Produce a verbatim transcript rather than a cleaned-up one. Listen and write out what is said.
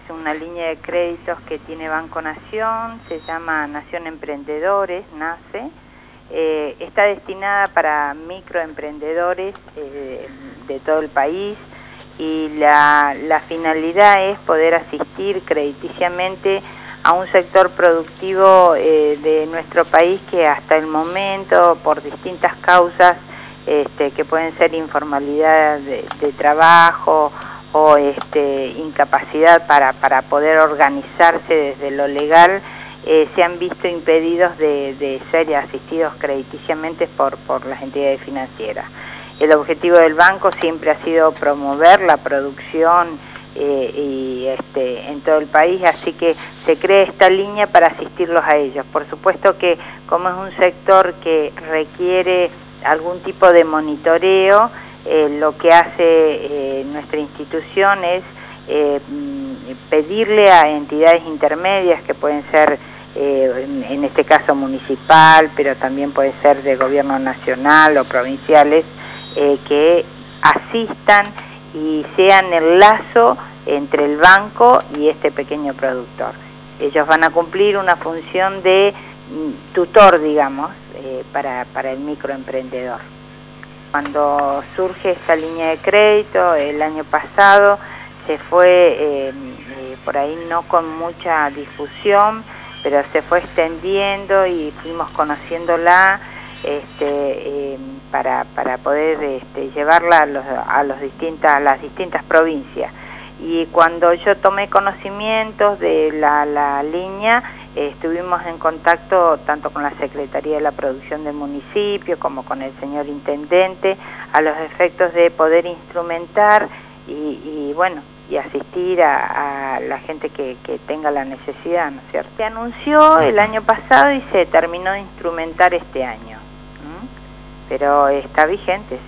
una línea de créditos que tiene Banco Nación, se llama Nación Emprendedores, nace. Eh, está destinada para microemprendedores eh, de todo el país y la, la finalidad es poder asistir crediticiamente a un sector productivo eh, de nuestro país que hasta el momento, por distintas causas, este, que pueden ser informalidad de, de trabajo o este, incapacidad para, para poder organizarse desde lo legal, eh, se han visto impedidos de, de ser asistidos crediticiamente por, por las entidades financieras. El objetivo del banco siempre ha sido promover la producción eh, y este, en todo el país, así que se crea esta línea para asistirlos a ellos. Por supuesto que como es un sector que requiere algún tipo de monitoreo, eh, lo que hace eh, nuestra institución es eh, pedirle a entidades intermedias que pueden ser eh, en, en este caso municipal, pero también puede ser de gobierno nacional o provinciales, eh, que asistan y sean el lazo entre el banco y este pequeño productor. Ellos van a cumplir una función de tutor, digamos, eh, para, para el microemprendedor. Cuando surge esta línea de crédito, el año pasado, se fue, eh, eh, por ahí no con mucha difusión, pero se fue extendiendo y fuimos conociéndola este, eh, para, para poder este, llevarla a, los, a, los distintas, a las distintas provincias. Y cuando yo tomé conocimientos de la, la línea, eh, estuvimos en contacto tanto con la Secretaría de la Producción del municipio como con el señor Intendente, a los efectos de poder instrumentar y, y bueno, y asistir a, a la gente que, que tenga la necesidad, ¿no es cierto? Se anunció el año pasado y se terminó de instrumentar este año, ¿m? Pero está vigente.